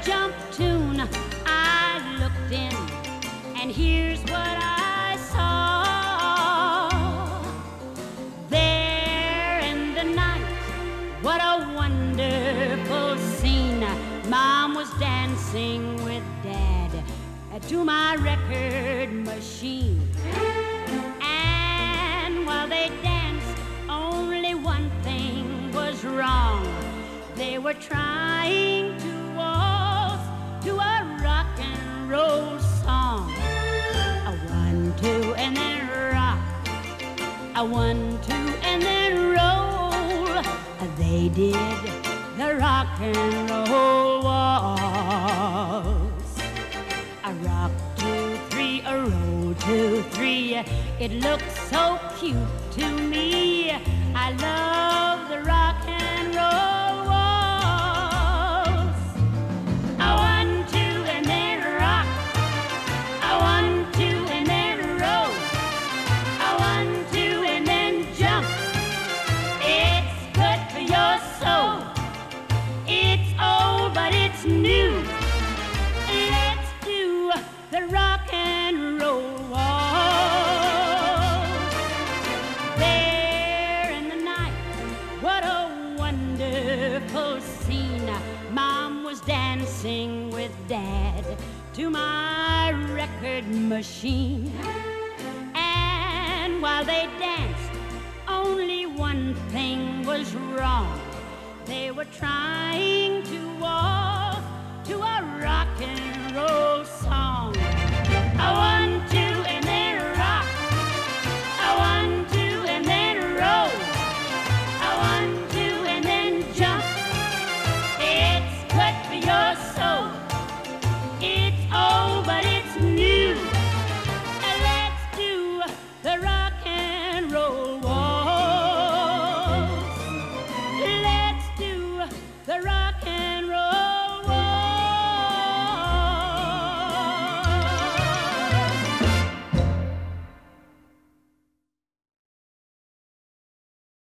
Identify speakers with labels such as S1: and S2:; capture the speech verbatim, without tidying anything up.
S1: jump tune. I looked in, and here's what I saw. There in the night, what a wonderful scene. Mom was dancing with Dad to my record machine. And while they danced, only one thing was wrong. They were trying to waltz to a rock and roll song. A one, two, and then rock. A one, two, and then roll. They did the rock and roll waltz. A rock, two, three, a roll, two, three. It looks so cute to me. I love the rock and roll waltz. A one, two, and then rock. A one, two, and then roll. A one, two, and then jump. It's good for your soul. It's old, but it's new. Let's do the rock and roll waltz. There in the night, what a wonderful scene. Mom was dancing with Dad to my record machine. And while they danced, only one thing was wrong. They were trying to walk to a rock and roll song.